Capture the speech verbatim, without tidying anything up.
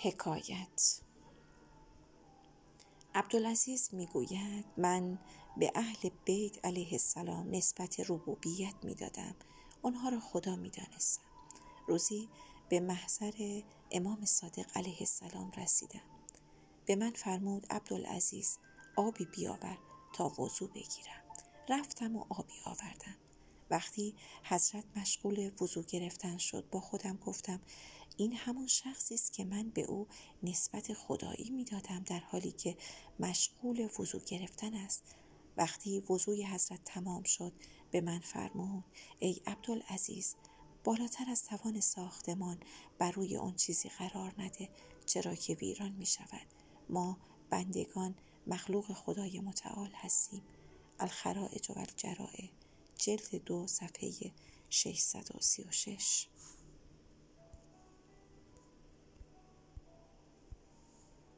حکایت. عبدالعزیز میگوید من به اهل بیت علیه السلام نسبت ربوبیت میدادم، آنها را خدا میدانستم. روزی به محضر امام صادق علیه السلام رسیدم. به من فرمود عبدالعزیز آبی بیاور تا وضو بگیرم. رفتم و آبی آوردم. وقتی حضرت مشغول وضو گرفتن شد با خودم گفتم این همون شخصی است که من به او نسبت خدایی میدادم در حالی که مشغول وضو گرفتن است. وقتی وضوی حضرت تمام شد به من فرمود ای عبدالعزیز بالاتر از توان ساختمان بر روی آن چیزی قرار نده چرا که ویران می شود. ما بندگان مخلوق خدای متعال هستیم. الخرائج و الجرائع جلد دو صفحه ششصد و سی و شش.